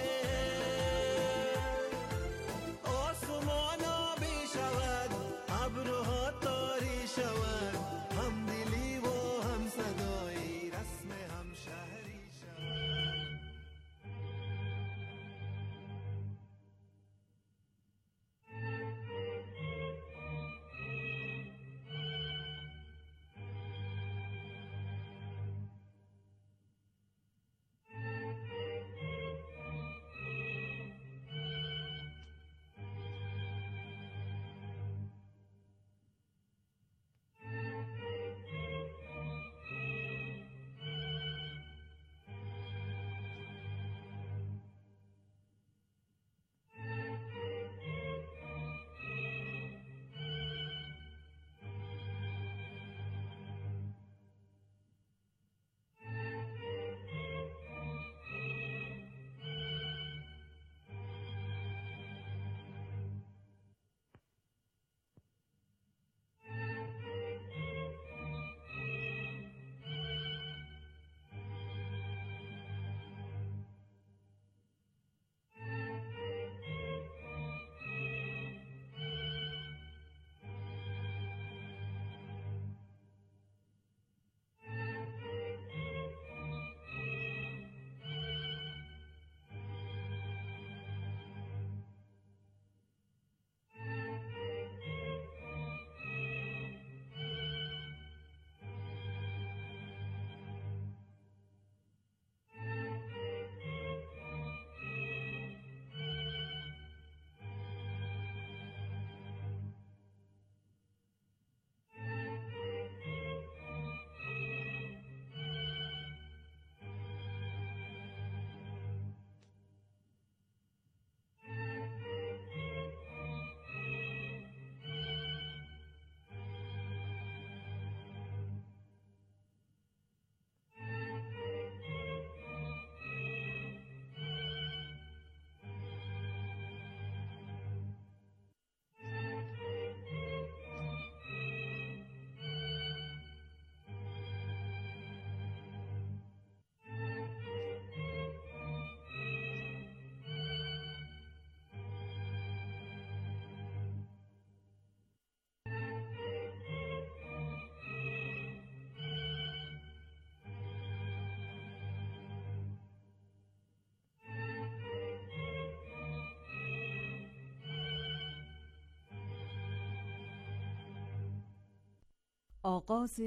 آغاز